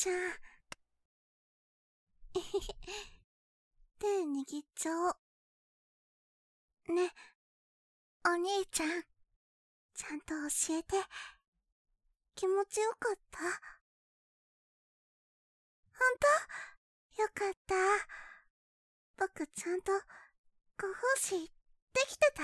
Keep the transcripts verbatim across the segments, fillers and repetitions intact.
ちゃん。えへへ。手握っちゃおう。ね、お兄ちゃん。ちゃんと教えて。気持ちよかった？ほんと？よかった。僕ちゃんとご奉仕できてた？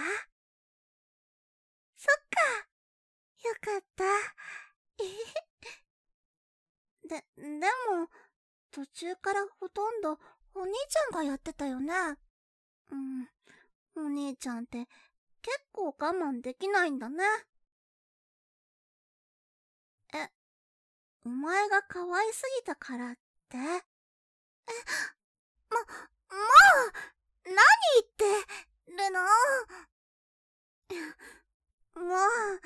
そっか。よかった。えへへ。で、でも、途中からほとんどお兄ちゃんがやってたよね。うん、お兄ちゃんって結構我慢できないんだね。え、お前が可愛すぎたからって？え、も、もう、何言ってるの？もう、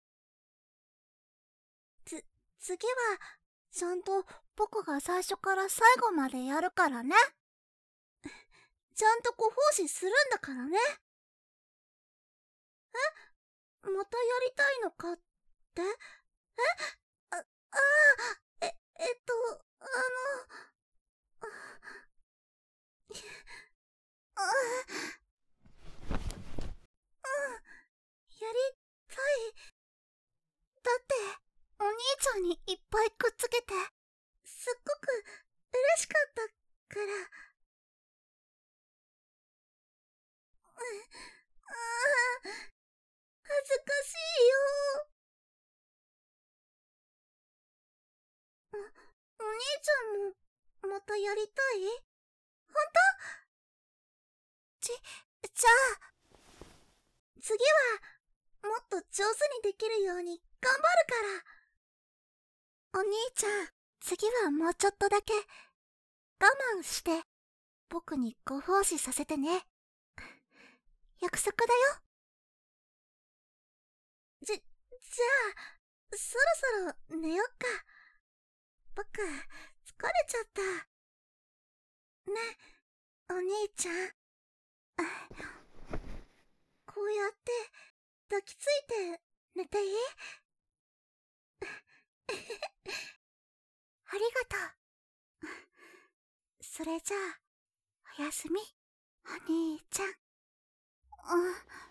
つ、次は、ちゃんと僕が最初から最後までやるからね。ちゃんとご奉仕するんだからね。え？またやりたいのかって？え？あ、ああ、え、えっと、あの、あ、うん、やりたい。だって、お兄ちゃんにいっぱいくっつけて、すっごく嬉しかったから。うん、ああ、恥ずかしいよ。お、お兄ちゃんも、またやりたい？ほんと？ち、じゃあ、次は、もっと上手にできるように頑張るから。お兄ちゃん、次はもうちょっとだけ、我慢して、僕にご奉仕させてね。約束だよ。じ、じゃあ、そろそろ寝よっか。僕、疲れちゃった。ね、お兄ちゃん。こうやって抱きついて寝ていい？ありがとう。それじゃあ、おやすみ、お兄ちゃん。うん。